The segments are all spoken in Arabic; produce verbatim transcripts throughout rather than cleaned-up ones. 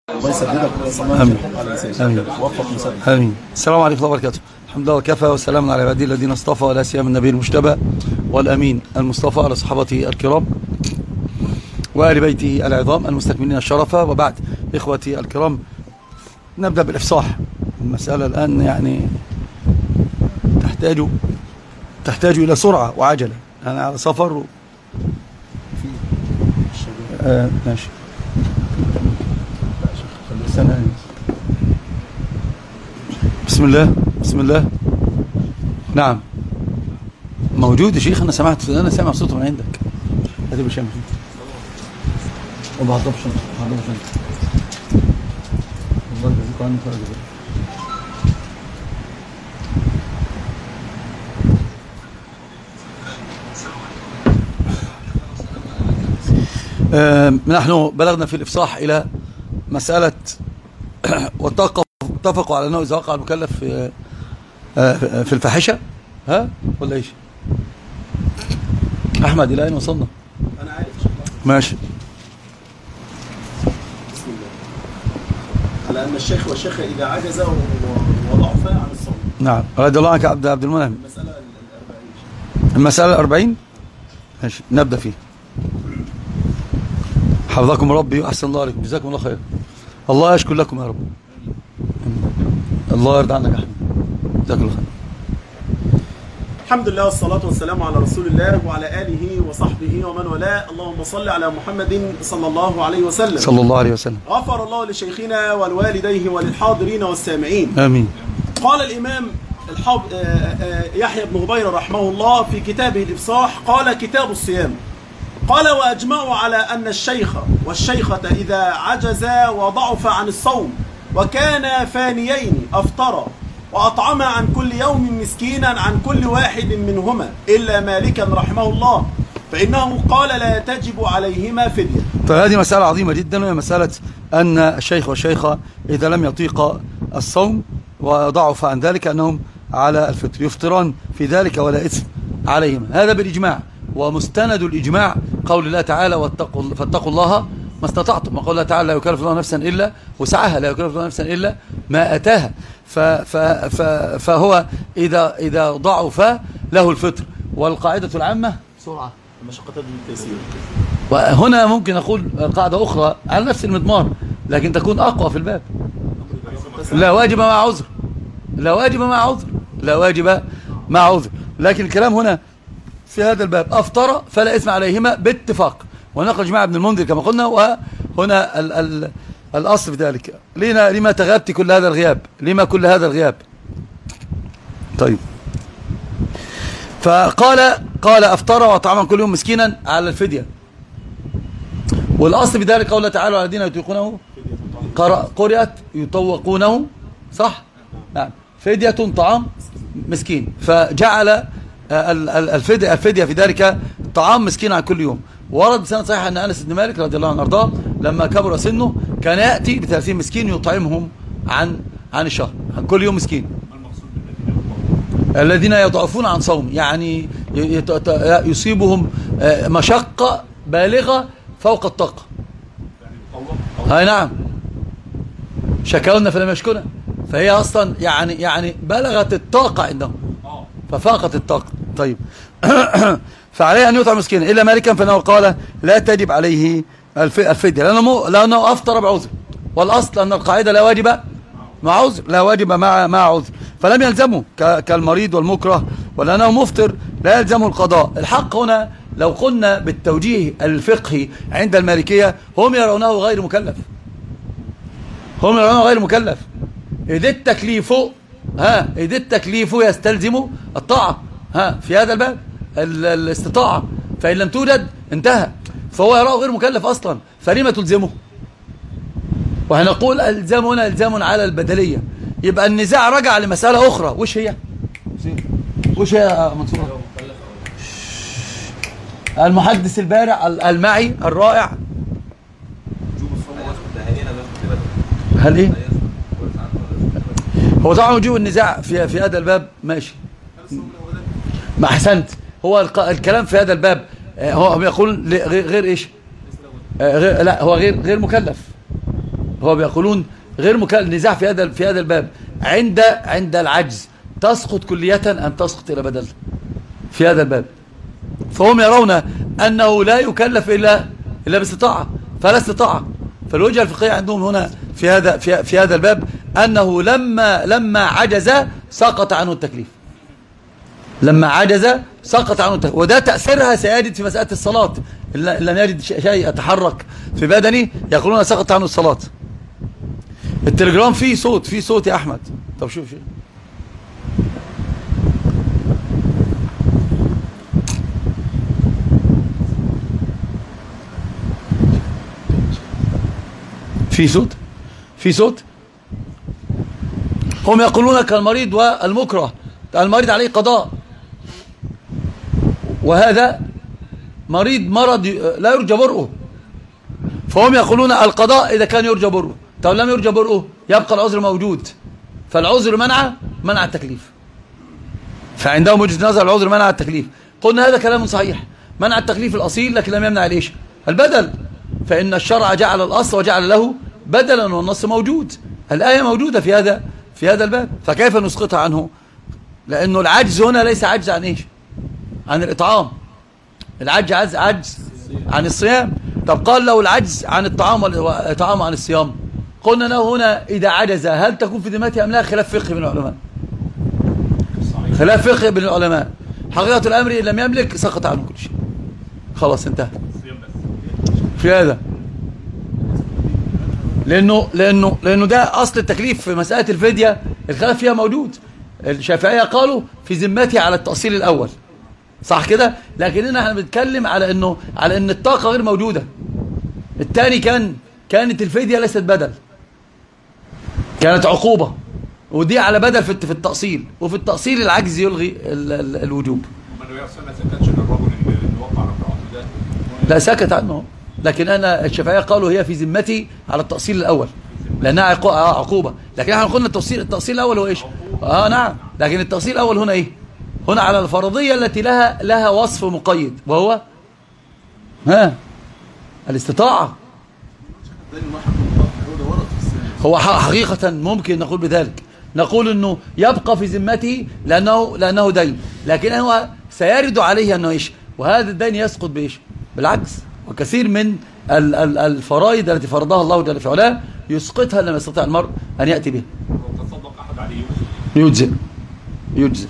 الله يسددك امين امين امين. السلام عليكم ورحمه الله وبركاته. الحمد لله وكفى وسلام على عباده الذين اصطفى ولا سيما النبي المجتبى والامين المصطفى على صحابته الكرام وآل بيته العظام المستكملين الشرف، وبعد اخوتي الكرام نبدا بالافصاح. المساله الان يعني تحتاج تحتاج الى سرعه وعجله. انا على سفر و... آه ماشي. بسم الله بسم الله. نعم موجود يا شيخ، انا سمعت انا سامع صوته من عندك. هاتي بشام وما هضبش ما هضبش الله يجزيك عني خير الجزاء. آه نحن بلغنا في الافصاح الى مساله واتفقوا على انه اذا وقع المكلف في في الفاحشه ها ولا ايش؟ احمد الى اين وصلنا؟ انا عارف ماشي. بسم الله. على ان الشيخ والشيخه اذا عجز وضعفا عن الصوم. نعم رضي الله عنك يا عبد عبد المنعم. المساله الأربعين. المساله الأربعين ماشي نبدا فيه. حفظكم ربي واحسن الله عليكم، جزاكم الله خير. الله يشكر لكم يا رب. الله يرضى عنك يا احمد، جزاك الله خير. الحمد لله والصلاة والسلام على رسول الله وعلى آله وصحبه ومن والاه. اللهم صل على محمد صلى الله عليه وسلم. صلى الله عليه وسلم. غفر الله لشيخنا ولوالديه وللحاضرين والسامعين. آمين. قال الإمام الحاب يحيى بن غبير رحمه الله في كتابه الإفصاح، قال كتاب الصيام، قال وأجمعوا على أن الشيخ والشيخة إذا عجزا وضعف عن الصوم وكان فانيين أفطرا وأطعم عن كل يوم مسكينا عن كل واحد منهما إلا مالكا رحمه الله، فإنه قال لا تجب عليهما فدية. فهذه مسألة عظيمة جدا، وهي مسألة أن الشيخ والشيخة إذا لم يطيق الصوم وضعف عن ذلك أنهم على الفطر يفطران في ذلك ولا إثم عليهما. هذا بالإجماع، ومستند الإجماع قول الله تعالى واتقوا فاتقوا الله ما استطعتم، وقال الله تعالى لا يكلف الله نفسا إلا وسعها، لا يكلف الله نفسا إلا ما أتاها. ف ف ف فهو إذا إذا ضعف له الفطر. والقاعدة العامة سرعة المشقة بالتيسير. وهنا ممكن نقول قاعدة أخرى على نفس المضمار لكن تكون أقوى في الباب. لا واجب مع عذر، لا واجب مع عذر، لا واجب مع عذر. لكن الكلام هنا في هذا الباب أفطر فلا إثم عليهما باتفاق، ونقل جماعة ابن المنذر كما قلنا. وهنا ال ال الأصل في ذلك. لما, لما تغابت كل هذا الغياب؟ لما كل هذا الغياب؟ طيب، فقال قال أفطر وأطعم كل يوم مسكينا على الفدية. والأصل في ذلك قوله تعالى الذين يطيقونه قرأت يطوقونه، صح؟ نعم، فدية طعام مسكين. فجعل الفدية, الفدية في ذلك طعام مسكين عن كل يوم. ورد بسنة صحيحة أن أنس بن مالك رضي الله عنه وارضاه لما كبر سنه كان يأتي بثلاثين مسكين يطعمهم عن عن الشهر، عن كل يوم مسكين. الذين يضعفون عن صوم، يعني يصيبهم مشقة بالغة فوق الطاقة. هاي نعم، شكونا فلم يشكونا، فهي أصلا يعني يعني بلغت الطاقة عندهم ففاقت الطاقة. طيب فعليه أن يطعم مسكينا إلا مالكا، فإنه قال لا تجب عليه الفدية لأنه, لأنه أفطر بعذر. والأصل أن القاعدة لا واجب مع عذر، لا واجب مع مع عذر، فلم يلزمه كالمريض والمكره، ولأنه مفطر لا يلزمه القضاء. الحق هنا لو قلنا بالتوجيه الفقهي عند المالكية هم يرونه غير مكلف، هم يرونه غير مكلف. إذ التكليف ها إذ التكليف يستلزم الطاعة ها في هذا الباب الاستطاعة، فإن لم توجد انتهى. فهو يراه غير مكلف أصلا، فلما تلزمه؟ وهنقول الزامنا الزام على البدلية. يبقى النزاع رجع لمسألة أخرى. وش هي؟ وش هي يا منصور؟ المحدث البارع المعي الرائع. هل ايه؟ هو طبعا وجوه النزاع في في هذا الباب ماشي، ما احسنت. هو الكلام في هذا الباب هو يقول غير ايش؟ غير لا هو غير غير مكلف. هو بيقولون غير مكلف. النزاع في هذا في هذا الباب عند عند العجز تسقط كلية أم تسقط إلى بدل في هذا الباب. فهم يرون أنه لا يكلف إلا إلا باستطاعة، فلا استطاعة. فالوجهة الفقهية عندهم هنا في هذا في, في هذا الباب أنه لما لما عجز سقط عنه التكليف. لما عجز سقط عنه التكليف، وده تأثيرها سيجد في مسألة الصلاة. إن لم يجد شيء يتحرك في بدني يقولون سقط عنه الصلاة. التليجرام فيه صوت، فيه صوت يا أحمد. طب شوف شوف في صوت في صوت هم يقولون كالمريض والمكره. المريض عليه قضاء، وهذا مريض مرض لا يرجى برؤه، فهم يقولون القضاء إذا كان يرجى برؤه. طب لم يرجى برؤه يبقى العذر موجود، فالعذر منع منع التكليف. فعندهم وجهة نظر العذر منع التكليف. قلنا هذا كلام صحيح، منع التكليف الأصيل لكن لم يمنع ليش البدل، فإن الشرع جعل الأصل وجعل له بدلا، والنص موجود، الآية موجودة في هذا في هذا الباب، فكيف نسقطها عنه؟ لأنه العجز هنا ليس عجز عن إيش؟ عن الإطعام. العجز عجز عجز عن الصيام. طب قال له العجز عن الطعام والإطعام عن الصيام، قلنا له هنا إذا عجز هل تكون في ذمته أم لا؟ خلاف فقهي بين العلماء، خلاف فقهي بين العلماء. حقيقة الأمر إن لم يملك سقط عنه كل شيء، خلاص انتهى في هذا. لأنه لأنه لأنه ده أصل التكليف في مسألة الفدية، الخلاف فيها موجود. الشافعية قالوا في ذمته على التأصيل الأول، صح كده؟ لكن احنا بنتكلم على انه على ان الطاقة غير موجودة. الثاني كان كانت الفدية ليست بدل، كانت عقوبة، ودي على بدل في في التأصيل، وفي التأصيل العجز يلغي ال ال الوجوب. لا سكت عنه، لكن انا الشافعية قالوا هي في ذمتي على التأصيل الأول لأنها عقوبة. لكن احنا قلنا التأصيل التأصيل الأول هو ايش؟ اه نعم، لكن التأصيل الأول هنا ايه؟ هنا على الفرضية التي لها لها وصف مقيد، وهو ها الاستطاعة. هو حقيقة ممكن نقول بذلك، نقول انه يبقى في ذمته لانه لانه دين، لكن هو سيرد عليه انه ايش؟ وهذا الدين يسقط بايش؟ بالعكس. وكثير من الفرائض التي فرضها الله جل في علاه يسقطها لما يستطيع المرء ان ياتي بها. تصدق احد عليه يجزئ يجزئ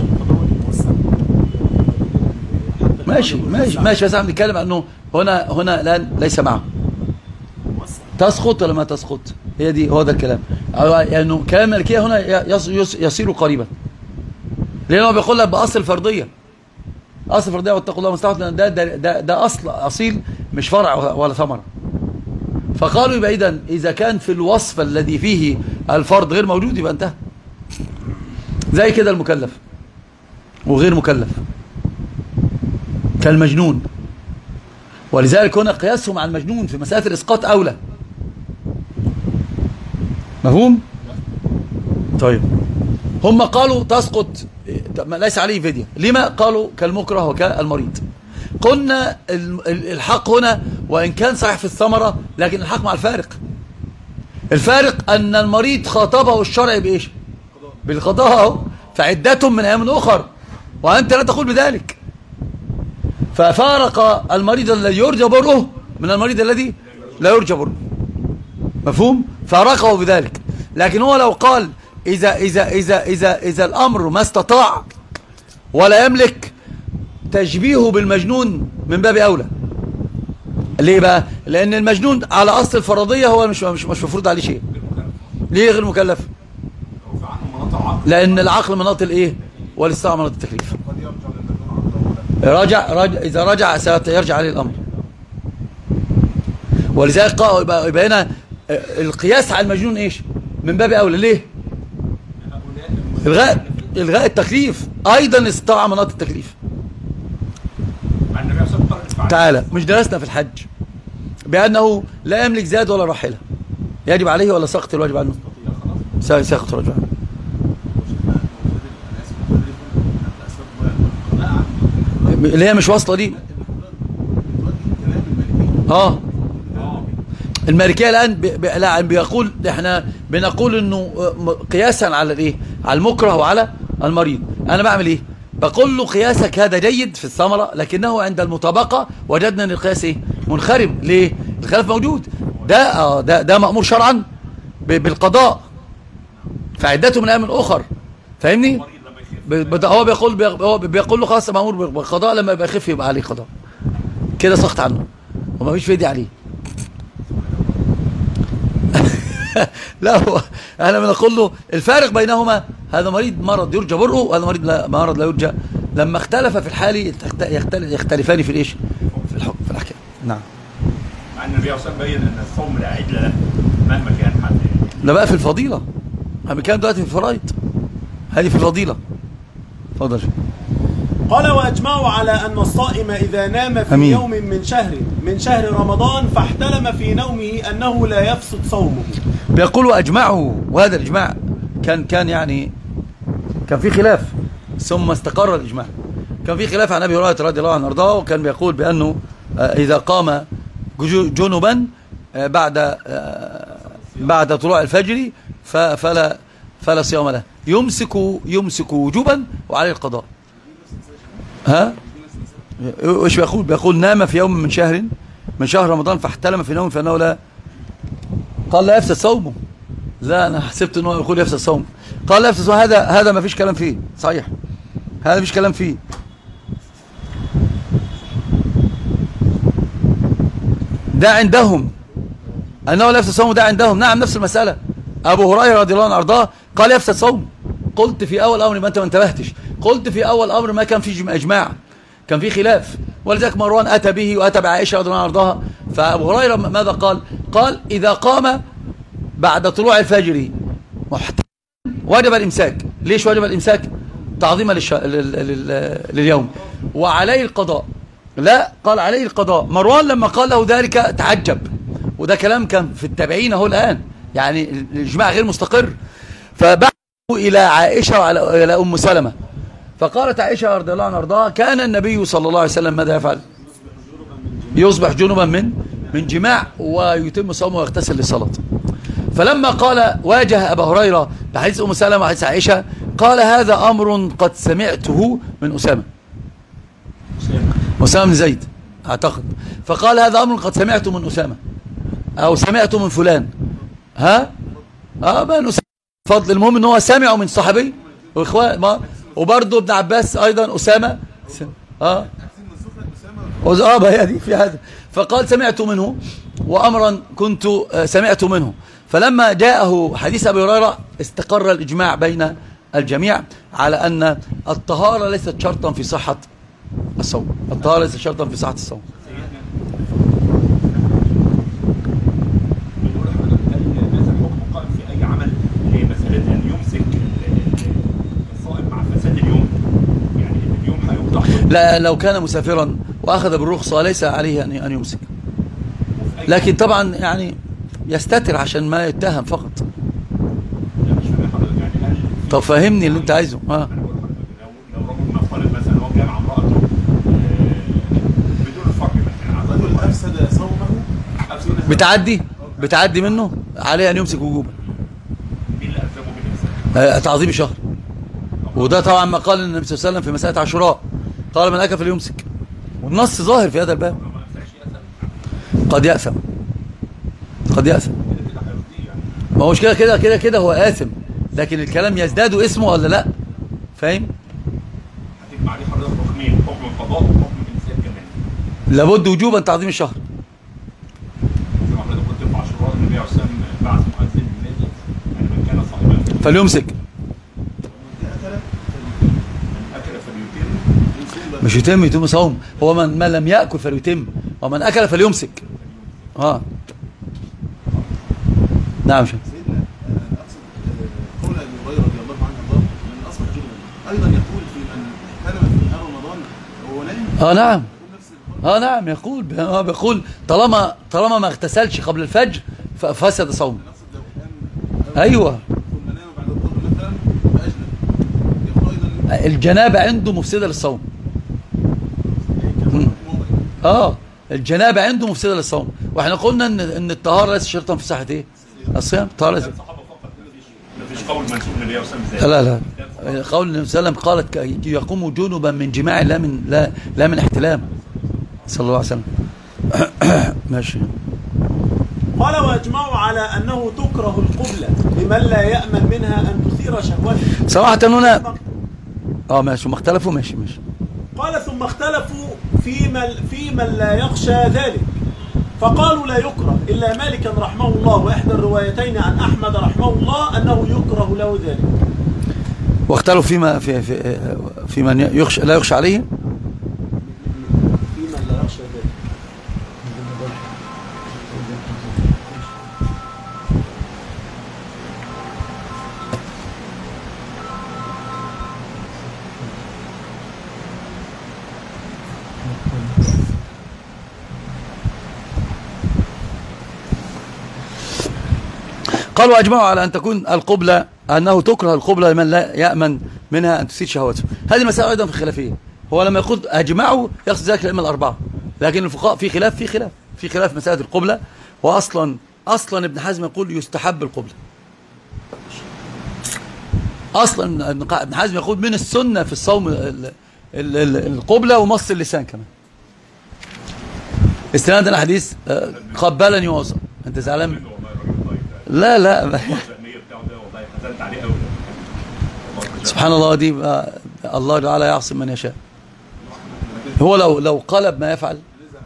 ماشي ماشي ماشي بس عم نتكلم انه هنا هنا الان ليس معه. تسقط ولا ما تسقط؟ هي دي هو ده الكلام. يعني كلام المالكيه هنا يصير قريبا، لانه بيقول لك باصل الفرضيه، اصل الفرضيه واتقوا الله ما استطعتم، ده ده ده, ده اصل اصيل مش فرع ولا ثمره. فقالوا يبقى اذا اذا كان في الوصف الذي فيه الفرض غير موجود يبقى انتهى. زي كده المكلف وغير مكلف كالمجنون، ولذلك هنا قياسهم على المجنون في مسألة الإسقاط أولى. مفهوم؟ طيب هم قالوا تسقط ليس عليه فدية، لما قالوا كالمكره وكالمريض؟ قلنا الحق هنا وإن كان صحيح في الثمرة، لكن الحق مع الفارق. الفارق أن المريض خاطبه الشرع بإيش؟ بالقضاء، فعدتهم من أيام أخر، وأنت لا تقول بذلك. ففارق المريض الذي يرجى برؤه من المريض الذي لا يرجى برؤه. مفهوم؟ فارقه بذلك. لكن هو لو قال إذا إذا إذا إذا إذا الأمر ما استطاع ولا يملك، تشبيهه بالمجنون من باب أولى. ليه بقى؟ لأن المجنون على أصل الفرضية هو مش مش مش مفروض عليه شيء. ليه غير مكلف؟ لأن العقل مناط الإيه؟ والاستطاعة مناط التكليف. رجع, رجع إذا رجع سيرجع عليه الأمر. ولذلك يبقى هنا القياس على المجنون إيش؟ من باب أولى. ليه؟ الغاء الغاء التكليف أيضا استطاع مناط التكليف. تعالى مش درسنا في الحج بأنه لا يملك زاد ولا راحلة، يجب عليه ولا سقط الواجب عنه؟ سقط الواجب عنه. اللي هي مش واصله دي. اه المالكية الآن بي لا بيقول احنا بنقول انه قياسا على الايه، على المكره وعلى المريض. انا بعمل ايه؟ بقول له قياسك هذا جيد في الثمرة، لكنه عند المطابقة وجدنا ان القياس ايه؟ منخرم. ليه؟ الخلاف موجود. ده اه ده ده مأمور شرعا بالقضاء، فعدته من ايام اخر. فاهمني؟ هو بيقول هو بيقول له خلاص مأمور بالقضاء، لما يبقى يخف يبقى عليه قضاء، كده سقط عنه وما فيش فدية عليه. لا هو انا بنقول له الفارق بينهما، هذا مريض مرض يرجى برؤه، وهذا مريض لا مرض لا يرجى. لما اختلف في الحال يختلفان في الايش، في الحكم، في الاحكام. نعم. مع ان النبي صلى الله عليه وسلم بين ان الصوم لا عدل له مهما كان حد. ده بقى في الفضيله، احنا كان دلوقتي في الفرائض، هذه في الفضيله. اتفضل. قال وأجمعوا على أن الصائم إذا نام في أمين. يوم من شهر من شهر رمضان فاحتلم في نومه أنه لا يفسد صومه. بيقول وأجمعوا، وهذا الإجماع كان كان يعني كان في خلاف ثم استقر الإجماع. كان في خلاف عن أبي هريرة رضي الله عنه وارضاه، وكان بيقول بأنه إذا قام جنبا بعد بعد طلوع الفجر فلا فلا صيام له، يمسك يمسك وجوبا وعليه القضاء. ها ايش بيقول؟ بيقول نام في يوم من شهر من شهر رمضان فاحتلم في نوم فانه لا، قال لا يفسد صومه. لا انا حسبت انه يقول يفسد صومه. قال لا يفسد صومه، هذا هذا ما فيش كلام فيه، صحيح هذا ما فيش كلام فيه. ده عندهم انه لا يفسد صومه، ده عندهم. نعم نفس المساله. ابو هريره رضي الله عنه وارضاه قال يفسد صومه. قلت في اول امر ما انت ما انتبهتش، قلت في اول امر ما كان في اجماع، كان في خلاف، ولذلك مروان اتى به واتى بعائشه رضي الله عنها وارضاها. فابو هريره ماذا قال؟ قال اذا قام بعد طلوع الفجر وجب الامساك. ليش وجب الامساك؟ تعظيما للش... لل... لل... لليوم وعليه القضاء. لا قال عليه القضاء. مروان لما قال له ذلك تعجب، وده كلام كان في التابعين اهو الان، يعني الاجماع غير مستقر. فبعثوا الى عائشه والى ام سلمة، فقالت عائشة رضي الله عنها وارضاها كان النبي صلى الله عليه وسلم ماذا يفعل؟ يصبح جنبا من من جماع ويتم صومه ويغتسل للصلاة. فلما قال واجه أبا هريرة بحديث أم سلمة وحديث عائشة، قال هذا أمر قد سمعته من أسامة أسامة بن زيد أعتقد. فقال هذا أمر قد سمعته من أسامة أو سمعته من فلان. ها اه ما نسمع فضل. المهم ان هو سمعه من صحابي واخوان ما، وبرضه ابن عباس ايضا اسامه اه اه هي دي في هذا. فقال سمعت منه وامرا كنت سمعت منه. فلما جاءه حديث ابي هريره استقر الاجماع بين الجميع على ان الطهاره ليست شرطا في صحه الصوم. الطهاره ليست شرطا في صحه الصوم. لا لو كان مسافرا واخذ بالرخصه ليس عليه ان ان يمسك، لكن طبعا يعني يستتر عشان ما يتهم فقط. طب فهمني اللي انت عايزه. اه لو رجل مختلط مثلا هو جامع امراته بدون الفقر مثلا افسد صومه، بتعدي بتعدي منه عليه ان يمسك وجوبا. مين اللي الزمه بالامساك؟ تعظيم شهر. وده طبعا ما قال النبي صلى الله عليه وسلم في مساله عاشوراء، قال من اكل فليمسك، والنص ظاهر في هذا الباب. قد يأثم قد يأثم ما هوش كده كده كده كده هو آثم، لكن الكلام يزداد اسمه ولا لا؟ فاهم؟ هتجمع عليه حضرتك حكمين، حكم القضاء وحكم الامساك كمان. لابد وجوبا تعظيم الشهر. زي ما حضرتك قلت في عاشوراء النبي عليه الصلاه والسلام بعث مؤذن بالنادي يعني من كان صائما فليمسك. مش يتم يتم صوم، هو من, من لم يأكل فليتم، ومن أكل فليمسك. اه نعم شيخ. سيدنا اقصد قول ابي هريره رضي الله عنه من اصبح جنبا ايضا يقول في من احتلم في نهار رمضان وهو نايم. اه نعم اه نعم يقول اه بيقول طالما طالما ما اغتسلش قبل الفجر ففسد صومه. ايوه الجنابه عنده مفسده للصوم. اه الجنابه عنده مفسده للصوم، واحنا قلنا ان ان الطهاره ليس شرطا في صحه ايه الصيام. الطهاره ليس الصحابه فقط مفيش قول منسوب للنبي صلى الله عليه وسلم. لا لا قول النبي صلى الله عليه وسلم قالت يقوم جنبا من جماع لا من لا لا من احتلام صلى الله عليه وسلم. ماشي. قال واجمعوا على انه تكره القبلة لمن لا يأمن منها ان تثير شهوته. صراحة هنا اه ماشي وما اختلفوا ماشي ماشي. قال ثم اختلفوا في من في من لا يخشى ذلك فقالوا لا يكره إلا مالكا رحمه الله وإحدى الروايتين عن أحمد رحمه الله أنه يكره له ذلك. واختلفوا فيما في في في من يخشى لا يخشى عليه. في من لا يخشى ذلك. قالوا واجمعوا على ان تكون القبلة انه تكره القبلة لمن لا يأمن منها ان تثير شهوته. هذه مسألة ايضا في الخلافية. هو لما يقول اجمعوا يقصد ذلك الائمة الاربعة، لكن الفقهاء في خلاف في خلاف في خلاف مسألة القبلة. واصلا اصلا ابن حزم يقول يستحب القبلة. اصلا ابن حزم يقول من السنة في الصوم القبلة ومص اللسان كمان. استنادا الحديث قبلني ووصل. انت زعلان؟ لا لا سبحان الله دي الله تعالى يعصم من يشاء. هو لو لو قلب ما يفعل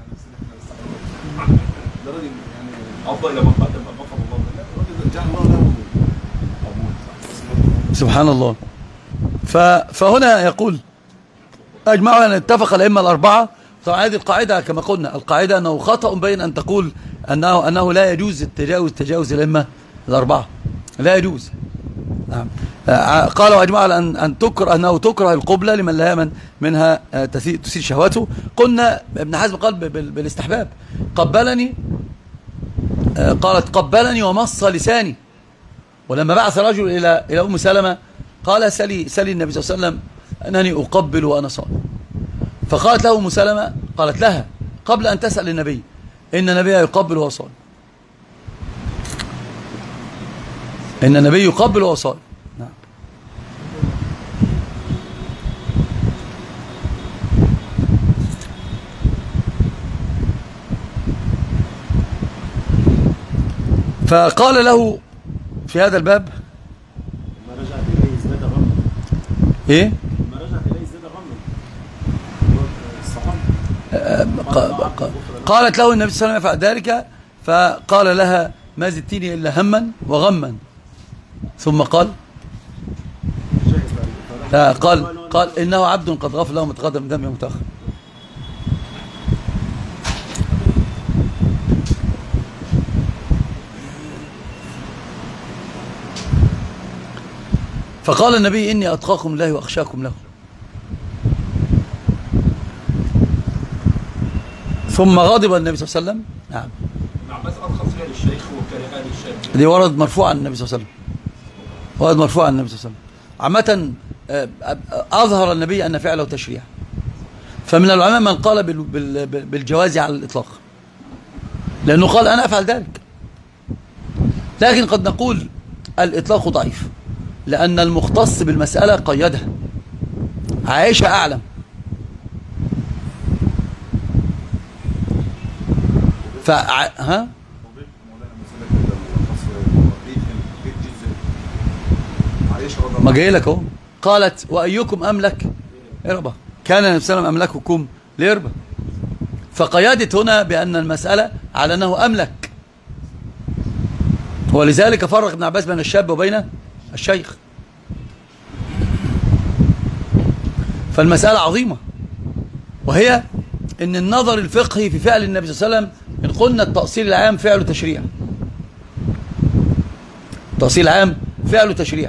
افضل لما قدم غفر الله سبحان الله. فهنا يقول اجمعوا ان اتفق الائمه الاربعه. طبعا هذه القاعده كما قلنا القاعده انه خطأ بين ان تقول انه انه لا يجوز التجاوز تجاوز الائمه الاربعه لا يجوز. نعم. قالوا واجمعوا على ان ان تكره انه تكره القبلة لمن لا يأمن منها تثير شهوته. قلنا ابن حزم قال بالاستحباب. قبلني قالت قبلني ومص لساني. ولما بعث رجل الى الى ام سلمة قال سلي سلي النبي صلى الله عليه وسلم انني اقبل وانا صائم. فقالت له ام سلمة قالت لها قبل ان تسأل النبي ان النبي يقبل وهو صائم. ان النبي يقبل وهو صائم. نعم. فقال له في هذا الباب ما رجعت إليه ازداد غما. ايه ما رجعت إليه ازداد غما. قالت له النبي صلى الله عليه وسلم يفعل ذلك فقال لها ما زدتني إلا هما وغما. ثم قال لا قال قال إنه عبد قد غفر له ما تقدم من ذنبه ومتأخر. فقال النبي إني أتقاكم الله وأخشاكم له. ثم غضب النبي صلى الله عليه وسلم. نعم. نعم بس أرخص فيها للشيخ وكرهها للشاب. دي ورد مرفوع عن النبي صلى الله عليه وسلم. ورد مرفوع عن النبي صلى الله عليه وسلم. عامة أظهر النبي أن فعله تشريع. فمن العلماء من قال بالجواز على الإطلاق لأنه قال أنا أفعل ذلك. لكن قد نقول الإطلاق ضعيف لأن المختص بالمسألة قيدها. عائشة أعلم. فع... ها ما جاي لك اهو. قالت وايكم املك اربا كان النبي صلى الله عليه وسلم املككم ليربا. فقيادت هنا بان المساله على انه املك. ولذلك فرق ابن عباس بين الشاب وبين الشيخ. فالمساله عظيمه وهي ان النظر الفقهي في فعل النبي صلى الله عليه وسلم إن قلنا التأصيل العام فعل تشريع. التأصيل العام فعل تشريع.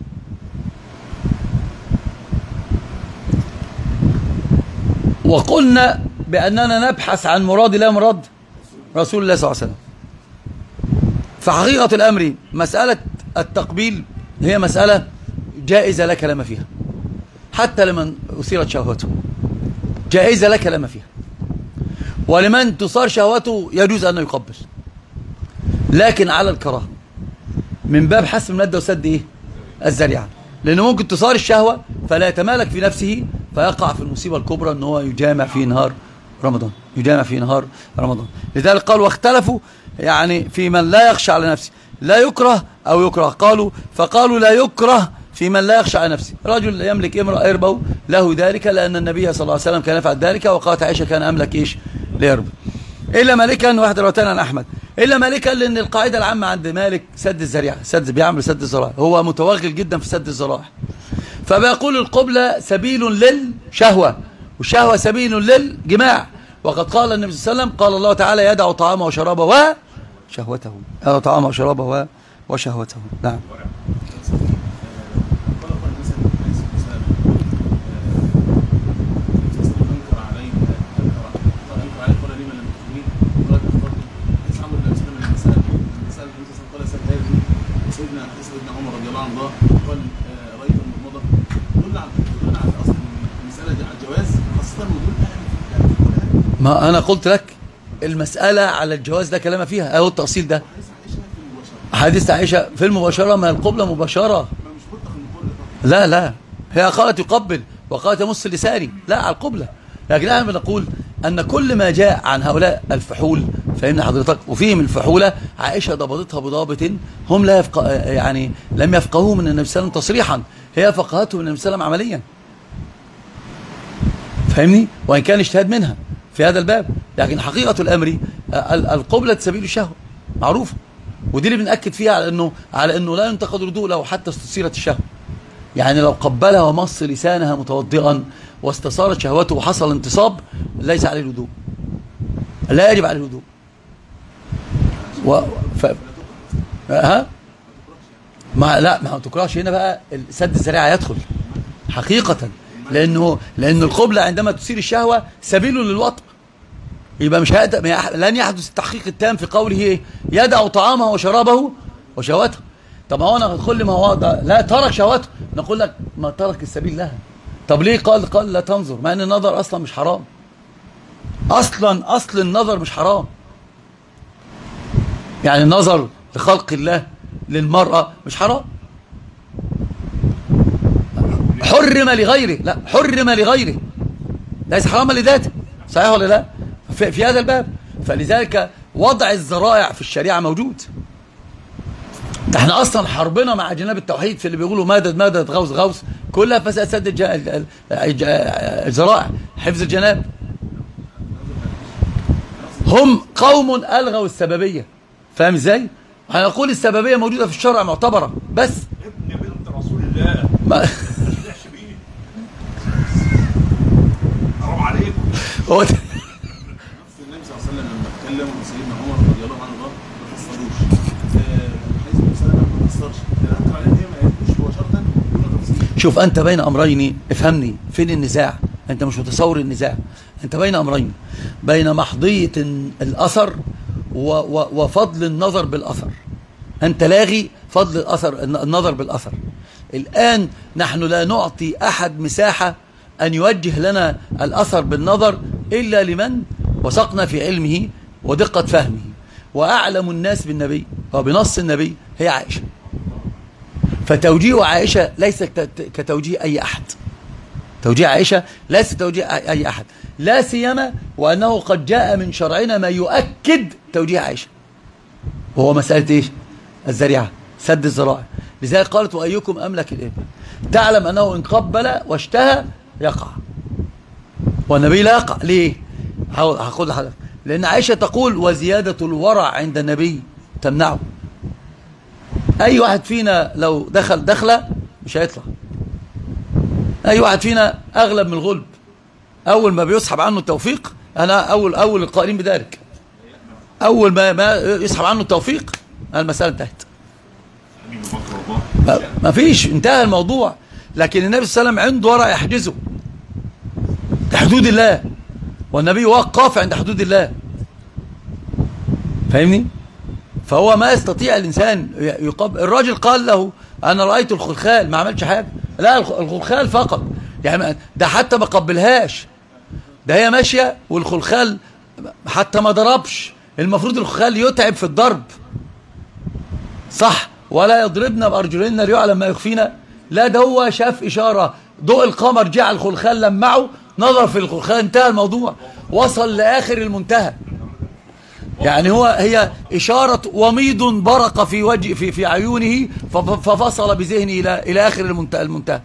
وقلنا بأننا نبحث عن مراد لا مراد رسول الله صلى الله عليه وسلم. فحقيقة الأمر مسألة التقبيل هي مسألة جائزة لا كلام فيها حتى لمن أثيرت شهوته. جائزة لا كلام فيها. ولمن تصار شهوته يجوز أن يقبل، لكن على الكراهة من باب حسب المادة وسد إيه؟ الذريعة، لأنه ممكن تصار الشهوة فلا يتمالك في نفسه فيقع في المصيبة الكبرى أنه هو يجامع في نهار رمضان، يجامع في نهار رمضان. لذلك قالوا واختلفوا يعني في من لا يخشى على نفسه، لا يكره أو يكره. قالوا فقالوا لا يكره في من لا يخشى على نفسه، رجل يملك امرأة يربو له ذلك، لأن النبي صلى الله عليه وسلم كان يفعل ذلك، وقالت عائشة كان أملك إيش ليربو. إلا مالكا واحد روتان عن أحمد، إلا مالكا لأن القاعدة العامة عند مالك سد الذريعة، سد بيعمل سد الذرائع، هو متوغل جدا في سد الذرائع، فبيقول القبلة سبيل للشهوة، والشهوة سبيل للجماع، وقد قال النبي صلى الله عليه وسلم قال الله تعالى يدع طعامه وشرابه وشهوته، يدع طعامه وشرابه وشهوته. نعم. ما أنا قلت لك المسألة على الجواز ده كلام فيها، أهو التأصيل ده حديث عائشة في المباشرة، ما القبلة مباشرة، لا لا هي قالت يقبل وقالت يمص لساني، لا على القبلة، لكن احنا بنقول أن كل ما جاء عن هؤلاء الفحول فإن حضرتك وفيهم الفحولة عائشة ضبطتها بضابط هم لا يفق... يعني لم يفقهوه من النبي صلى الله عليه وسلم تصريحا، هي فقهته من النبي صلى الله عليه وسلم عمليا، فاهمني؟ وإن كان اجتهاد منها في هذا الباب، لكن حقيقة الأمر القبلة سبيل الشهوة معروفة، ودي اللي بنأكد فيها على أنه على أنه لا ينتقد الوضوء لو حتى استثيرت الشهوة، يعني لو قبلها ومص لسانها متوضئا واستثارت شهوته وحصل انتصاب ليس عليه الوضوء، لا يجب عليه الوضوء. و... ف... ها ما لا ما تكرهش هنا بقى سد الذريعة يدخل حقيقة، لأنه لأن القبلة عندما تثير الشهوة سبيل للوطء، يبقى مش هيقدر لن يحدث التحقيق التام في قوله ايه يدع طعامه وشرابه وشهوته. طب ما هو انا كل ما هو لا ترك شهوته نقول لك ما ترك السبيل لها. طب ليه قال قال لا تنظر، مع ان النظر اصلا مش حرام، اصلا اصل النظر مش حرام، يعني النظر لخلق الله للمرأة مش حرام، حرم لغيره، لا حرم لغيره ليس حراما لذاته، صحيح ولا لا؟ في, في هذا الباب، فلذلك وضع الذرائع في الشريعة موجود. احنا اصلا حربنا مع جناب التوحيد في اللي بيقولوا مدد مدد غوث غوث كلها فساد سد الذرائع، حفظ الجناب. هم قوم الغوا السببيه، فاهم ازاي؟ هنقول السببيه موجوده في الشرع معتبره، بس ابن بنت رسول الله ما حرام عليكم. هو النبي صلى الله عليه وسلم لما اتكلم سيدنا عمر رضي الله عنه ما فسروش، حيث سلم ما فسرش، رد عليه ما قالوش مباشره دون تفسير. شوف انت بين امرين، افهمني فين النزاع، انت مش متصور النزاع، انت بين امرين، بين محضيه الاثر وفضل النظر بالاثر، انت لاغي فضل الاثر النظر بالاثر. الان نحن لا نعطي احد مساحه ان يوجه لنا الاثر بالنظر الا لمن وثقنا في علمه ودقه فهمه، واعلم الناس بالنبي وبنص النبي هي عائشه، فتوجيه عائشه ليس كتوجيه اي احد، توجيه عائشه ليس توجيه اي احد، لا سيما وانه قد جاء من شرعنا ما يؤكد توجيه عائشه، وهو مساله ايش؟ الذريعه، سد الذرائع. لذلك قالت وايكم املك الابل، تعلم انه ان قبل واشتهى يقع، والنبي لا يقع. ليه؟ هاخد لحضرتك، لان عائشه تقول وزياده الورع عند النبي تمنعه. اي واحد فينا لو دخل دخله مش هيطلع، اي واحد فينا اغلب من الغلب، اول ما بيسحب عنه التوفيق، انا اول اول القائلين بذلك، اول ما ما يسحب عنه التوفيق المساله انتهت، ما فيش، انتهى الموضوع. لكن النبي صلى الله عليه وسلم عنده ورع يحجزه حدود الله، والنبي وقف عند حدود الله، فاهمني؟ فهو ما يستطيع الانسان يقبل. الراجل قال له انا رايت الخلخال، ما عملش حاجه، لا الخلخال فقط، يعني ده حتى ما قبلهاش، ده هي ماشيه والخلخال حتى ما ضربش. المفروض الخلخال يتعب في الضرب صح، ولا يضربنا بأرجلنا ليعلم ما يخفينا. لا ده هو شاف إشارة ضوء القمر جعل الخلخال لمعه، نظر في الخلخال انتهى الموضوع، وصل لآخر المنتهى. يعني هو هي إشارة وميض برق في وجه في في عيونه ففصل بذهنه إلى إلى آخر المنتهى المنتهى.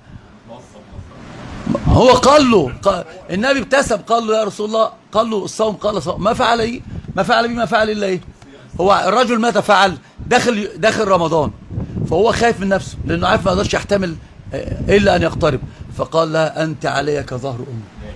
هو قال له قال النبي ابتسم قال له يا رسول الله، قال له الصوم، قال صوم. ما فعل ايه؟ ما فعل بيه ما فعل الا ايه؟ هو الرجل ماذا فعل؟ داخل داخل رمضان، فهو خايف من نفسه لانه عارف ما يقدرش يحتمل الا ان يقترب، فقال لها انت علي كظهر امي.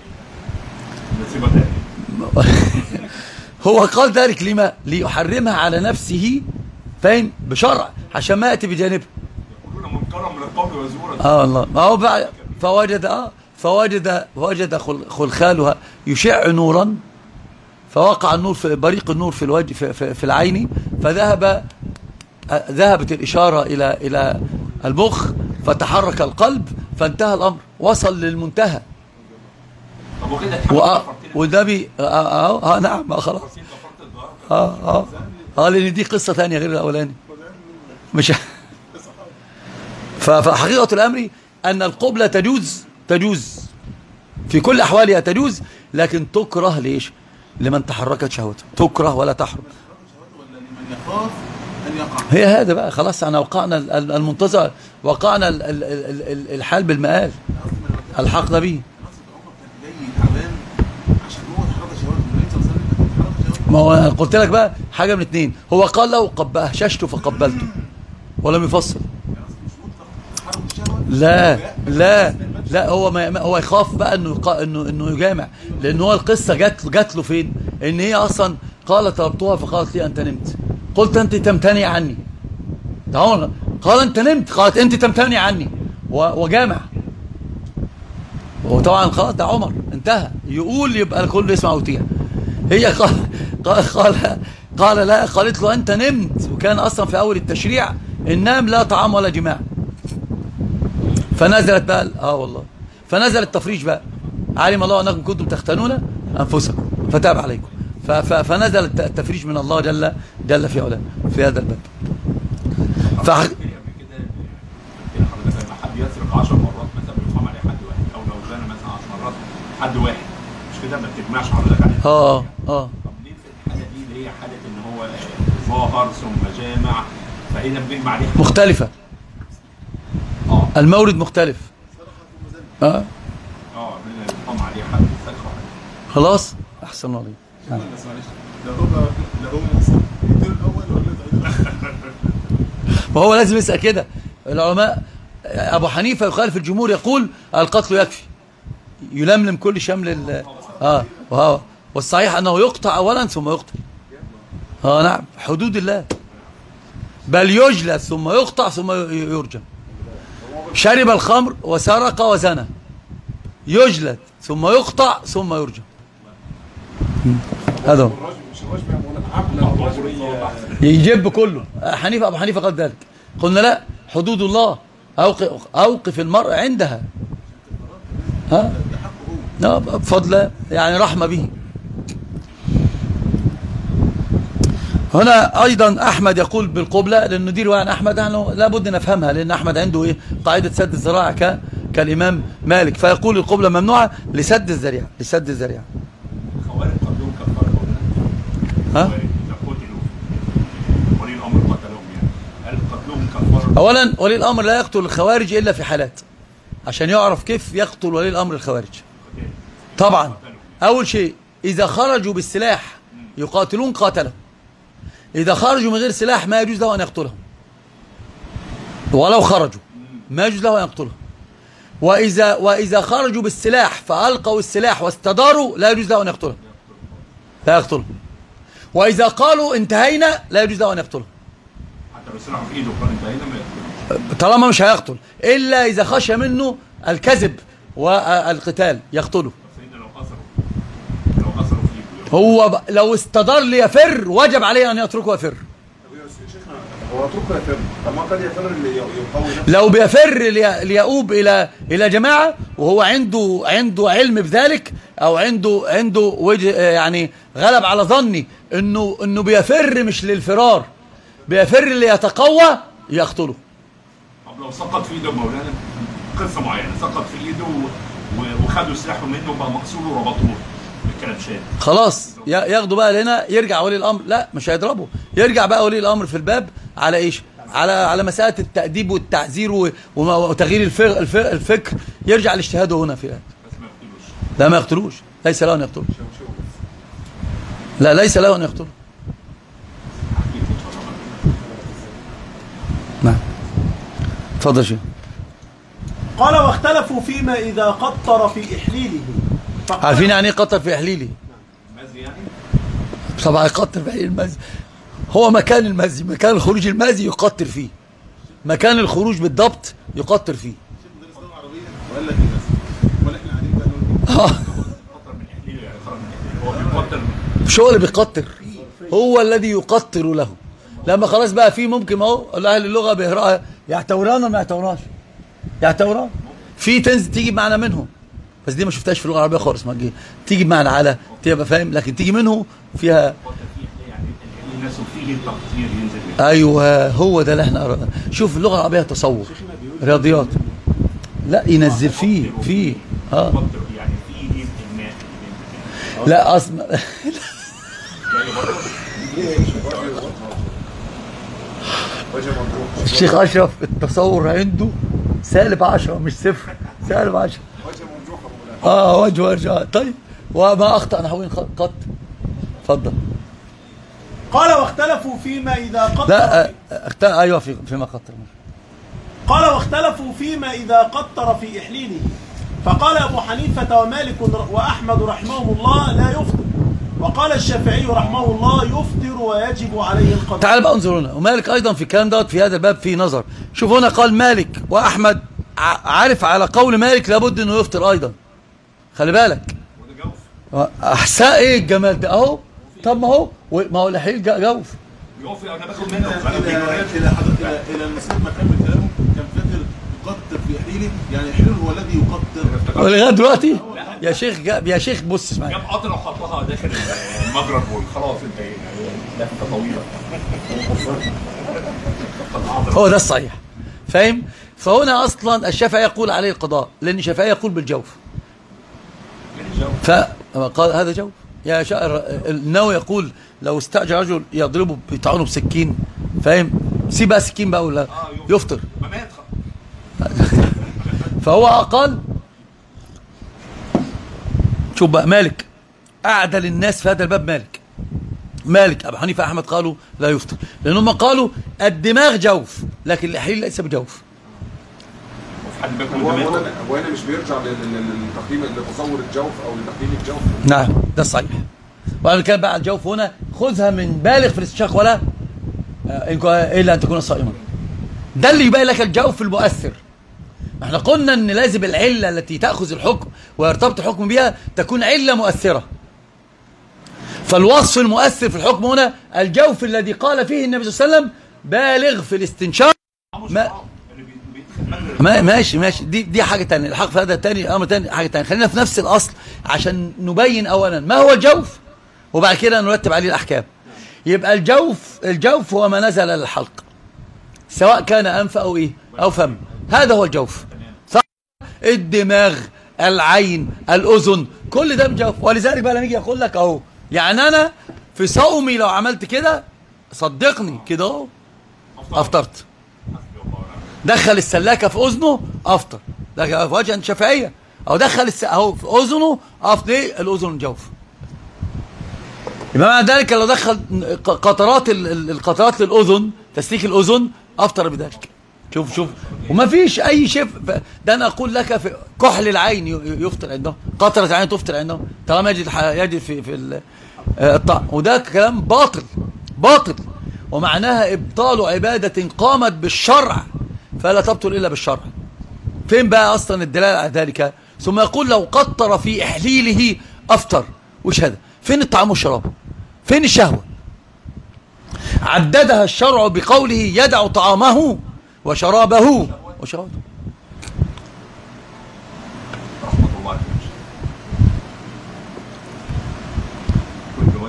هو قال ذلك لما؟ ليحرمها على نفسه، فاهم؟ بشرع عشان ما ياتي بجانبه. يقولون منكرا من القول وزورا. اه الله، ما هو بقى فوجد اه فوجد فوجد خلخالها يشع نورا، فوقع النور في بريق النور في الوجه في, في, في العين، فذهب ذهبت الإشارة إلى إلى المخ، فتحرك القلب، فانتهى الأمر، وصل للمنتهى. طب وكده والنبي اه اه, آه نعم خلاص اه اه اه لأن دي قصة ثانية غير الأولاني مش. فحقيقة الأمر أن القبلة تجوز تجوز في كل أحوالها تجوز، لكن تكره ليش؟ لمن تحركت شهوته، تكره ولا تحرم. هي هذا بقى خلاص، احنا وقعنا المنتظر، وقعنا الحال بالمآل، الحقنا به. ما هو قلت لك بقى حاجة من اتنين، هو قال له هششته فقبلته ولم يفصل. لا لا لا هو ما هو يخاف بقى انه انه انه يجامع، لان هو القصه جات له جات له فين؟ ان هي اصلا قالت طلبتها فقالت لي انت نمت، قلت انت تمتنع عني. تعال قال انت نمت، قالت انت تمتنع عني، وجامع. وطبعا خلاص ده عمر انتهى، يقول يبقى الكل يسمع ويطيع. هي قال قال قال, قال لا، قالت له انت نمت، وكان اصلا في اول التشريع النام لا طعام ولا جماع. فنزلت بقى اه والله فنزل التفريج بقى، علم الله انكم كنتم تختنون انفسكم فتاب عليكم، فنزل التفريج من الله جل جل في علاه في هذا الباب. فح... حد يسرق عشر مرات مثلا بيقام عليه حد واحد، او لو زنى مثلا عشر مرات حد واحد، مش كده؟ ما بتجمعش حضرتك عليه. اه اه طب ليه في الحاله دي اللي هي حاله ان هو ظاهر ثم جامع، فاذا بنجمع عليه مختلفه؟ اه المورد مختلف. اه اه بيقام عليه حد سرقه. خلاص احسن الله عليك. بس معلش، لا هو لا هو مقصر يقتل الاول ولا ما هو لازم يسأل كده. العلماء ابو حنيفه يخالف الجمهور، يقول القتل يكفي، يلملم كل شمل ال اه وهو والصحيح انه يقطع اولا ثم يقتل. اه نعم، حدود الله، بل يجلد ثم يقطع ثم يرجم. شرب الخمر وسرق وزنى، يجلد ثم يقطع ثم يرجم. هذا يجب كله. حنيفه ابو حنيفه قال ذلك، قلنا لا، حدود الله اوقف, أوقف المرء عندها، ها بفضل يعني رحمه به. هنا ايضا احمد يقول بالقبلة، لانه دي رواية عن احمد يعني لابد نفهمها، لان احمد عنده ايه؟ قاعدة سد الذراع ك... كالامام مالك، فيقول القبلة ممنوعة لسد الذريعة، لسد الذريعة. الخوارج قتلهم كفاره ها؟ ولي الامر قتلهم، يعني هل قتلهم كفاره؟ اولا ولي الامر لا يقتل الخوارج الا في حالات، عشان يعرف كيف يقتل ولي الامر الخوارج. طبعا اول شيء اذا خرجوا بالسلاح يقاتلون قاتلهم، إذا خرجوا من غير سلاح ما يجوز له أن يقتلهم، ولو خرجوا ما يجوز له أن يقتلهم. وإذا, وإذا خرجوا بالسلاح فألقوا السلاح واستداروا لا يجوز له أن يقتلهم، لا يقتلهم. وإذا قالوا انتهينا لا يجوز له أن يقتلهم، حتى لو سلاحه في إيده قال انتهينا ما يقتلهم، طالما مش هيقتل إلا إذا خشى منه الكذب والقتال يقتله. هو لو استدار ليفر وجب عليه أن يتركه يفر. هو اتركه يفر، طب ما قد يفر اللي يقوي نفسه. لو بيفر لي- ليؤوب الى الى جماعه وهو عنده عنده علم بذلك، او عنده عنده وجه يعني غلب على ظني انه انه بيفر مش للفرار، بيفر ليتقوى، يقتله. طب لو سقط في ايده مولانا قصه معينه، سقط في ايده و- وخدوا سلاحه منه وبقى مكسور وربطوه بالكلبشات، خلاص ي- ياخدوا بقى هنا، يرجع ولي الامر، لا مش هيضربه، يرجع بقى ولي الامر في الباب على ايش؟ على على مساله التاديب والتعزير و- وما- وتغيير الفر- الفر- الفكر، يرجع لاجتهاده هنا في الآن. بس ما يقتلوش. لا ما يقتلوش، ليس له ان يقتله، لا ليس له ان يقتله. نعم اتفضل يا شيخ. قال واختلفوا فيما إذا قطر في إحليله. فقال- عارفين يعني ايه قطر في احليله؟ مازي يعني طبعا يقطر في احليل المزي، هو مكان المزي، مكان الخروج المزي يقطر فيه، مكان الخروج بالضبط يقطر فيه. مدرس لغه عربيه وقال لك ايه بس، ولا احنا قاعدين بقى نقول آه. قطر من احليله يعني خرج من احليله، هو بيقطر مش هو اللي بيقطر، هو الذي يقطر له. لما خلاص بقى في ممكن اهو اهل اللغه بيقراها يعتوران ولا ما يعتورانش؟ يعتوران. في تنزل تيجي بمعنى منهم، بس دي ما شفتهاش في اللغه العربيه خالص، ما تجي تيجي بمعنى على، تبقى فاهم، لكن تيجي منه فيها. قطر فيه يعني الناس فيه التقطير ينزل منه. ايوه هو ده اللي احنا قرانا. شوف اللغه العربيه تصور، رياضيات، لا ينزل فيه فيه اه قطر يعني فيه الماء اللي لا اصلا بينزل. يعني برضه وجه ممدوح، الشيخ اشرف التصور عنده سالب عشرة مش صفر، سالب عشرة. وجه ممدوح ابو مولانا. اه وجه وجه. طيب وما اخطا نحوين قط. اتفضل. قال واختلفوا فيما إذا قطر لا في- اخت... ايوه في فيما قطر. قال واختلفوا فيما إذا قطر في إحليله. فقال أبو حنيفة ومالك وأحمد رحمهم الله لا يفطر، وقال الشافعي رحمه الله يفطر ويجب عليه القضاء. تعال بقى انظر هنا، ومالك ايضا في الكلام دوت في هذا الباب في نظر. شوف هنا قال مالك واحمد، ع- عارف على قول مالك لابد انه يفطر ايضا، خلي بالك. وده جوف احساء ايه الجمال ده اهو. طب ما هو ما هو الحيل جوف. جوف انا باخد منه الى انا الى بيجي الى حضرتك الى الى المسلم ما كان كلامه كان فاكر يقطر في حليله، يعني حلول هو الذي يقطر. ولغايه دلوقتي يا شيخ جاب يا شيخ بص اسمعني. جاب قطر وحطها داخل المجرى بول، خلاص انتهينا، لفه طويله. هو ده الصحيح، فاهم؟ فهنا اصلا الشافعي يقول عليه القضاء، لان الشافعي يقول بالجوف، فقال هذا جوف. يا شاعر النووي يقول لو استأجر رجل يضربه بيطعنه بسكين، فاهم؟ سيب بقى سكين بقى ولا يفطر. ما مات فهو قال شوف بقى مالك اعدل الناس في هذا الباب، مالك مالك ابو حنيفه احمد قالوا لا يفطر، لانهم قالوا الدماغ جوف لكن الحليل ليس بجوف. حد باكل هو دماغه. هو هو هنا مش بيرجع لل- لل- للتقييم لتصور الجوف او لتقييم الجوف. نعم ده الصحيح. وانا كان بقى الجوف هنا خذها من بالغ في الاستنشاق ولا آه، الا ان تكون صائما. ده اللي يبين لك الجوف المؤثر. احنا قلنا ان لازم العله التي تاخذ الحكم ويرتبط الحكم بها تكون عله مؤثره. فالوصف المؤثر في الحكم هنا الجوف الذي قال فيه النبي صلى الله عليه وسلم بالغ في الاستنشاق. ما ما ماشي ماشي دي دي حاجه ثانيه، الحق في هذا ثاني امر ثاني حاجه ثانيه. خلينا في نفس الاصل عشان نبين اولا ما هو الجوف وبعد كده نرتب عليه الاحكام. يبقى الجوف الجوف هو ما نزل للحلق سواء كان انف او ايه او فم، هذا هو الجوف. صح؟ الدماغ، العين، الاذن، كل ده الجوف. ولذلك بقى لما يجي يقول لك اهو، يعني انا في صومي لو عملت كده صدقني كده اهو افطرت. دخل السلاكه في اذنه افطر، ده في وجه الشافعيه. او دخل الس... اهو في اذنه افطر. ايه الاذن جوف. يبقى معنى ذلك لو دخل قطرات ال- ال- القطرات للاذن، تسليك الاذن، افطر بذلك. شوف شوف وما فيش اي شيء. ده انا اقول لك في كحل العين ي- يفطر عندهم، قطره العين تفطر عندهم طالما يجد الح- يجد في في ال- الطعم. وده كلام باطل باطل، ومعناها ابطال عباده قامت بالشرع فلا تبطل الا بالشرع. فين بقى اصلا الدلاله على ذلك؟ ثم يقول لو قطر في احليله افطر. وش هذا؟ فين الطعام والشراب؟ فين الشهوه؟ عددها الشرع بقوله يدع طعامه وشرابه وشرابه. رحمة الله عليك. كل جواد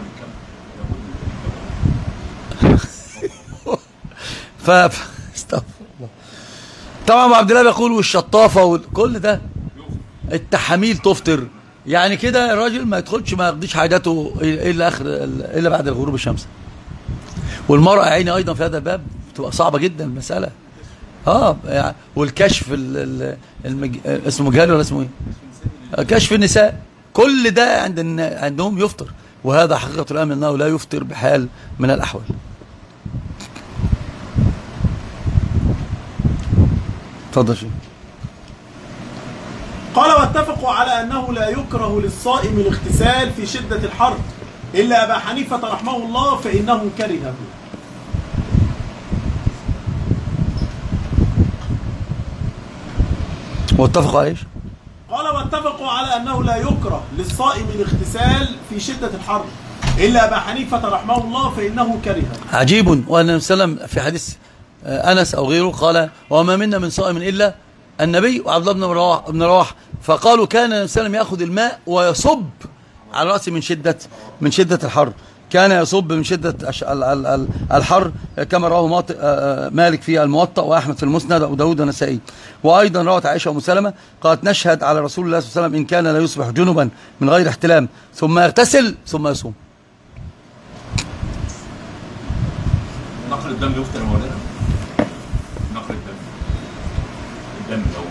كم ف استغفر الله. طبعا ابو عبد الله بيقول والشطافه وكل ده التحاميل تفطر، يعني كده الراجل ما يدخلش ما يقضيش حاجاته الا اخر الا بعد الغروب الشمس. والمرأة عيني ايضا في هذا الباب بتبقى صعبه جدا المساله. اه يعني والكشف المج... اسمه مجهل ولا اسمه ايه؟ كشف النساء، كل ده عند عندهم يفطر، وهذا حقيقه الامر انه لا يفطر بحال من الاحوال. تفضل شيخ. قال واتفقوا على أنه لا يكره للصائم الاغتسال في شدة الحر إلا أبا حنيفة رحمه الله فإنه كرهه. واتفقوا عليه. قال واتفقوا على أنه لا يكره للصائم الاغتسال في شدة الحر إلا أبا حنيفة رحمه الله فإنه كرهه. عجيب. وأن وسلم في حديث أنس أو غيره قال وما منا من صائم إلا النبي وعبد الله بن رواح بن رواح فقالوا كان النبي صلى الله عليه وسلم يأخذ الماء ويصب على رأسه من شدة من شدة الحر، كان يصب من شدة الحر كما رواه مالك في الموطأ وأحمد في المسند وأبو داود والنسائي. وأيضا روت عائشة أم سلمة قالت نشهد على رسول الله صلى الله عليه وسلم إن كان لا يصبح جنبا من غير احتلام ثم يغتسل ثم يصوم. نقل الدم يفطر يا مولانا. نقل الدم الدم لو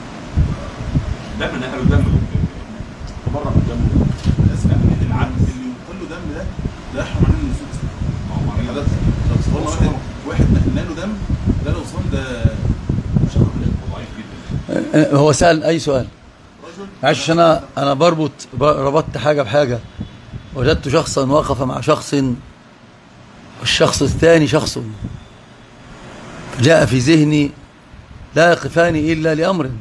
دم نقلوا الدم تبرع بالدم اسمع من العبد اللي يقول له دم ده ده يحرم عليه النسوك. ما هو ده لو صار واحد واحد نقلنا له دم ده لو صام ده مش ضعيف جدا. هو سأل أي سؤال عشان أنا أنا بربط ربطت حاجة بحاجة. وجدت شخصا وقف مع شخص والشخص الثاني شخص، فجاء في ذهني لا يقفان إلا لأمر،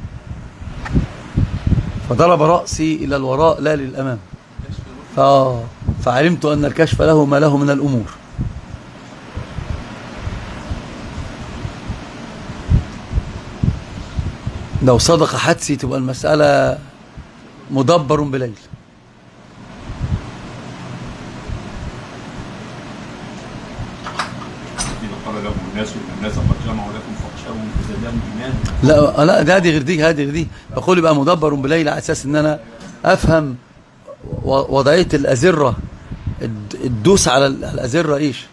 فضرب رأسي إلى الوراء لا للأمام، فعلمت أن الكشف له ما له من الأمور. لو صدق حدسي تبقى المسألة مدبر بليل. لا لا ده هذه غير دي هذه غير دي بقول يبقى مدبر بليل على اساس ان انا افهم وضعيه الازره، الدوس على الازره ايش.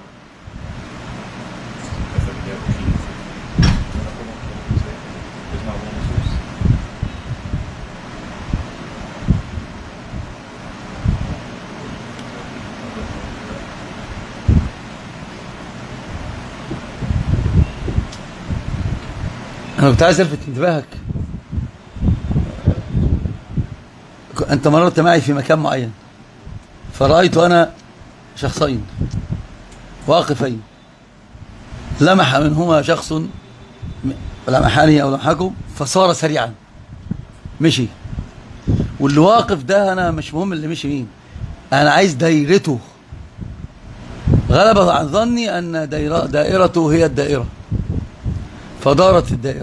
أنا كنت عايز ألفت انتباهك، أنت مررت معي في مكان معين فرأيت أنا شخصين واقفين، لمح منهما شخص لمحاني أو لمحكم فصار سريعا مشي، واللي واقف ده أنا مش مهم اللي مشي مين، أنا عايز دايرته. غلب عن ظني أن دائرة دائرته هي الدائرة فدارت الدائرة.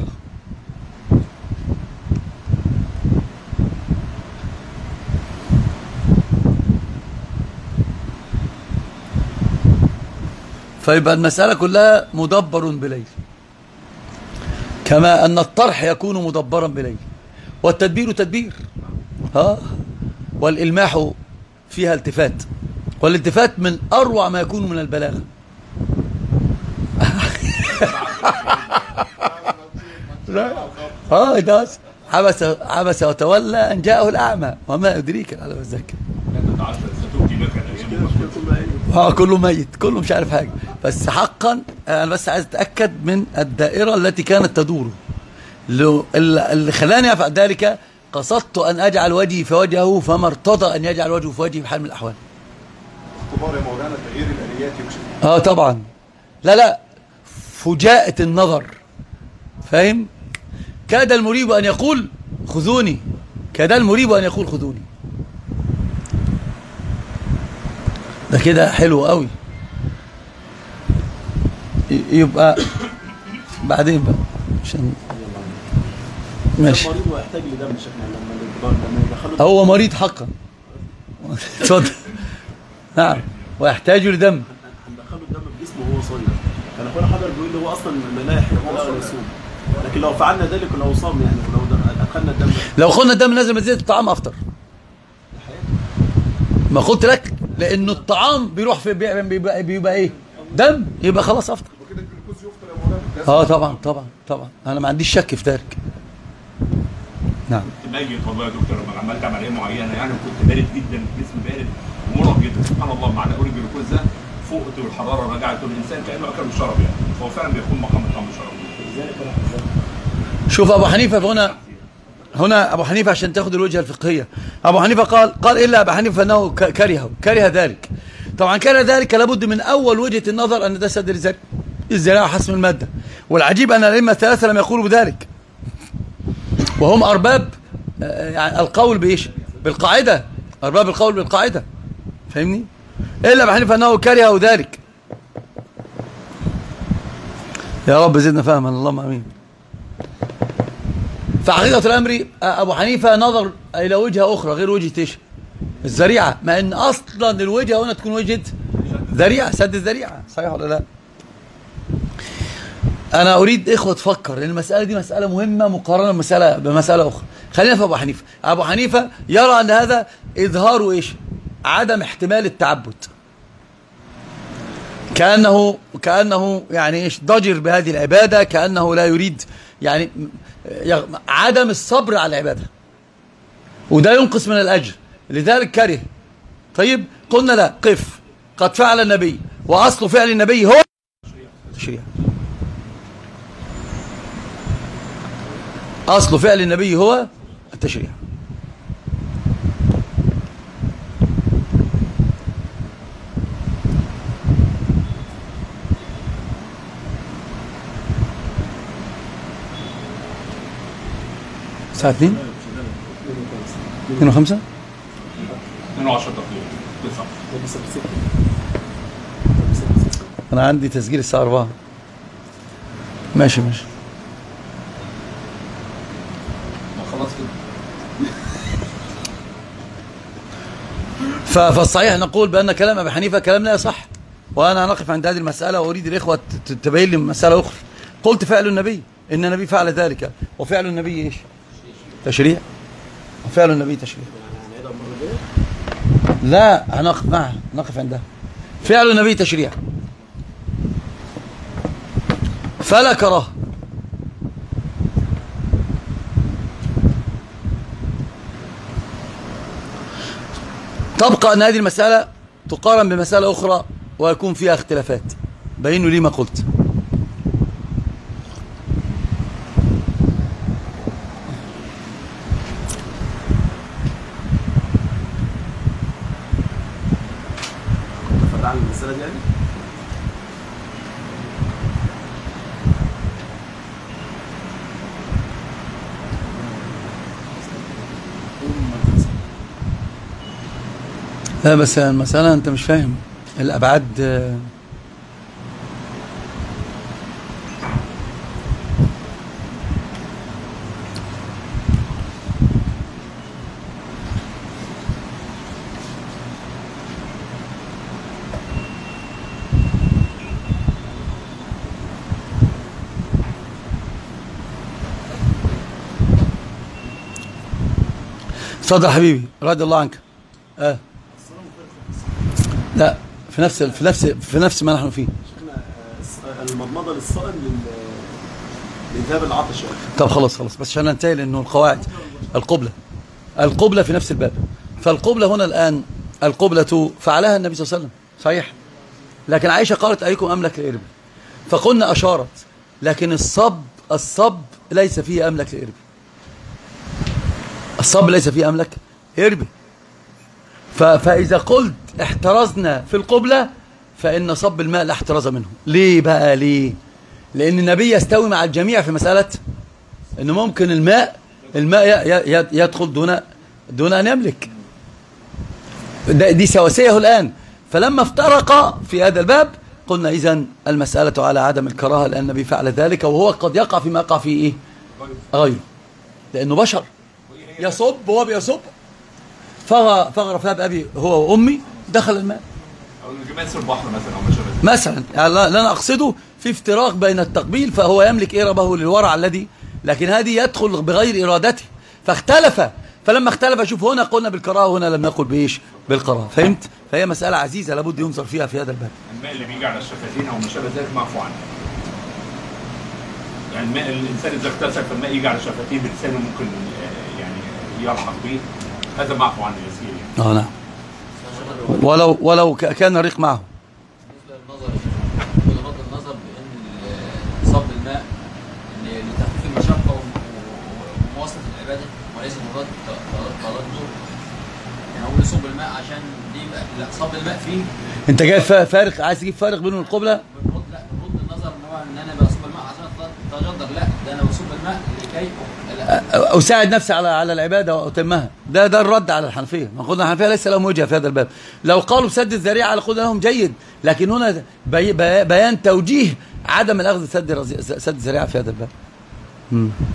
فيبقى المسألة كلها مدبر بليل، كما أن الطرح يكون مدبرا بليل، والتدبير تدبير ها، والإلماح فيها التفات، والالتفات من أروع ما يكون من البلاغة. اه ده عبس عبس وتولى ان جاءه الاعمى وما ادريك على الزكاه. اه كله ميت، كله مش عارف حاجه، بس حقا انا بس عايز اتاكد من الدائره التي كانت تدور. اللي خلاني افعل ذلك قصدت ان اجعل وجهي في وجهه فما ارتضى ان يجعل وجهه في وجهي في حال من الاحوال. اختبار يا مولانا تغيير الاليات يكشف. اه طبعا. لا لا فجاءة النظر، فاهم؟ كاد المريب أن يقول خذوني، كاد المريب أن يقول خذوني. ده كده حلو قوي. يبقى بعدين بقى عشان ماشي. مريض ويحتاج لدم شكله لما لما يدخله هو مريض حقا. اتفضل. نعم ويحتاج لدم. هندخله الدم في جسمه وهو صايم. كان اخونا حضر بيقول لي هو اصلا لا يحيى ولا يصوم، لكن لو فعلنا ذلك ولو صام يعني ولو ادخلنا الدم لو خدنا الدم لازم زيادة الطعام افطر. ما قلت لك لانه الطعام بيروح في بيبقى, بيبقى ايه دم، يبقى خلاص افطر. اه طبعا طبعا طبعا انا ما عنديش شك في ذلك. نعم. كنت باجي والله يا دكتور لما عملت عمليه معينه يعني كنت بارد جدا، جسمي بارد ومرهق جدا، سبحان الله مع اقول الجلوكوز ده فوقت والحراره رجعت والانسان كانه اكل وشرب يعني، هو فعلا بيكون مقام الطعام والشرب. شوف ابو حنيفه هنا هنا ابو حنيفه عشان تاخد الوجهه الفقهيه. ابو حنيفه قال قال الا ابو حنيفه انه كره كره ذلك. طبعا كره ذلك لابد من اول وجهه النظر ان ده سد الذراع حسم الماده، والعجيب ان الائمه الثلاثه لم يقولوا بذلك، وهم ارباب يعني القول بايش؟ بالقاعده، ارباب القول بالقاعده، فاهمني؟ الا ابو حنيفه انه كره ذلك. يا رب زدنا فهما اللهم امين. فحقيقة الأمر أبو حنيفة نظر إلى وجهة أخرى غير وجهة إيش؟ الذريعة، ما إن أصلا الوجهة هنا تكون وجهة ذريعة، سد الذريعة، صحيح ولا لا؟ أنا أريد إخوة تفكر لأن المسألة دي مسألة مهمة مقارنة بمسألة بمسألة أخرى. خلينا في أبو حنيفة. أبو حنيفة يرى أن هذا إظهار إيش؟ عدم احتمال التعبد. كأنه كأنه يعني إيش؟ ضجر بهذه العبادة، كأنه لا يريد يعني عدم الصبر على العبادة، وده ينقص من الأجر، لذلك كره. طيب قلنا لا، قف، قد فعل النبي، وأصل فعل النبي هو التشريع. أصل فعل النبي هو التشريع. الساعة اثنين اثنين وخمسة اثنين وعشرة دقيقة تسعة. أنا عندي تسجيل الساعة أربعة. ماشي ماشي خلاص كده. فالصحيح نقول بأن كلام أبي حنيفة كلام لا يصح، وأنا نقف عند هذه المسألة وأريد الإخوة تبين لي مسألة أخرى. قلت فعل النبي، إن النبي فعل ذلك، وفعل النبي إيش؟ تشريع. وفعل النبي تشريع. لا هنقف معه، نقف عندها. فعل النبي تشريع فلا كراهه. تبقى أن هذه المسألة تقارن بمسألة أخرى ويكون فيها اختلافات. بينوا لي ما قلت. عن المسألة دي يعني؟ لا بس المسألة أنت مش فاهم الأبعاد. اتفضل حبيبي رضي الله عنك. اه لا في نفس في نفس في نفس ما نحن فيه. المضمضه للصائم لذهاب العطش. طب خلاص خلاص بس عشان ننتهي لانه القواعد. القبلة القبلة في نفس الباب. فالقبلة هنا الآن القبلة فعلها النبي صلى الله عليه وسلم صحيح، لكن عائشة قالت أيكم أملك لإربي، فقلنا أشارت، لكن الصب الصب ليس فيه أملك لإربي. الصب ليس فيه أملك إربي. فإذا قلت احترزنا في القبلة فإن صب الماء لا احتراز منه. ليه بقى ليه؟ لأن النبي يستوي مع الجميع في مسألة أنه ممكن الماء الماء يدخل دون دون أن يملك. دي سواسية الآن. فلما افترق في هذا الباب قلنا إذن المسألة على عدم الكراهة لأن النبي فعل ذلك، وهو قد يقع فيما يقع فيه إيه؟ غيره، لأنه بشر يصب وهو بيصب، فغرف بأبي هو وأمي دخل الماء او الجمال البحر مثلا او ما شابه مثلا. يعني لا انا اقصده في افتراق بين التقبيل، فهو يملك إربه للورع الذي، لكن هذه يدخل بغير إرادته فاختلف، فلما اختلف شوف هنا قلنا بالكراهه وهنا لم نقل بايش؟ بالكراهه. فهمت؟ فهي مسألة عزيزة لابد ينظر فيها في هذا الباب. الماء اللي بيجي على الشفتين او ما شابه ذلك معفو عنه. يعني الماء الانسان اذا اغتسل فالماء يجي على الشفتين بلسانه ممكن يعني يلحق به، هذا معفو عنه يسير يعني. اه نعم. ولو ولو كان ريق معه. بالنسبه للنظر بغض النظر بان صب الماء لتخفيف المشقه ومواصله العباده وليس مجرد تردد، يعني هو يصب الماء عشان دي لا صب الماء فيه. انت جايب فارق، عايز تجيب فارق بينه القبله؟ لا بغض النظر ان انا بصب الماء عشان اتجدر، لا ده انا بصب الماء لكي أساعد نفسي على على العبادة وأتمها. ده ده الرد على الحنفية. ما قلنا الحنفية ليس لهم وجهة في هذا الباب. لو قالوا بسد الذريعة لقلنا لهم جيد، لكن هنا بي بيان توجيه عدم الأخذ سد سد الذريعة في هذا الباب.